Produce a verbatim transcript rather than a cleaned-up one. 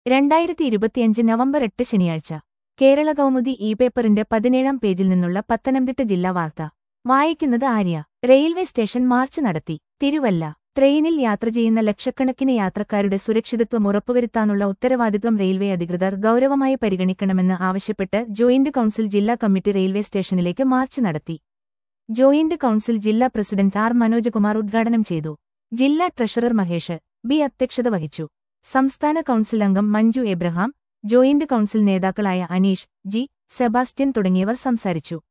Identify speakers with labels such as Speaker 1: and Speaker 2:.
Speaker 1: രണ്ടായിരത്തി ഇരുപത്തിയഞ്ച് നവംബർ എട്ട് ശനിയാഴ്ച കേരള കൗമുദി ഇ പേപ്പറിന്റെ പതിനേഴാം പേജിൽ നിന്നുള്ള പത്തനംതിട്ട ജില്ലാ വാർത്ത വായിക്കുന്നത് ആര്യ. റെയിൽവേ സ്റ്റേഷൻ മാർച്ച് നടത്തി. തിരുവല്ല. ട്രെയിനിൽ യാത്ര ചെയ്യുന്ന ലക്ഷക്കണക്കിന് യാത്രക്കാരുടെ സുരക്ഷിതത്വം ഉറപ്പുവരുത്താനുള്ള ഉത്തരവാദിത്വം റെയിൽവേ അധികൃതർ ഗൌരവമായി പരിഗണിക്കണമെന്ന് ആവശ്യപ്പെട്ട് ജോയിന്റ് കൌൺസിൽ ജില്ലാ കമ്മിറ്റി റെയിൽവേ സ്റ്റേഷനിലേക്ക് മാർച്ച് നടത്തി. ജോയിന്റ് കൌൺസിൽ ജില്ലാ പ്രസിഡന്റ് ആർ മനോജകുമാർ ഉദ്ഘാടനം ചെയ്തു. ജില്ലാ ട്രഷറർ മഹേഷ് ബി അധ്യക്ഷത വഹിച്ചു. സംസ്ഥാന കൌൺസിൽ അംഗം മഞ്ജു എബ്രഹാം, ജോയിന്റ് കൌൺസിൽ നേതാക്കളായ അനീഷ് ജി, സെബാസ്റ്റ്യൻ തുടങ്ങിയവർ സംസാരിച്ചു.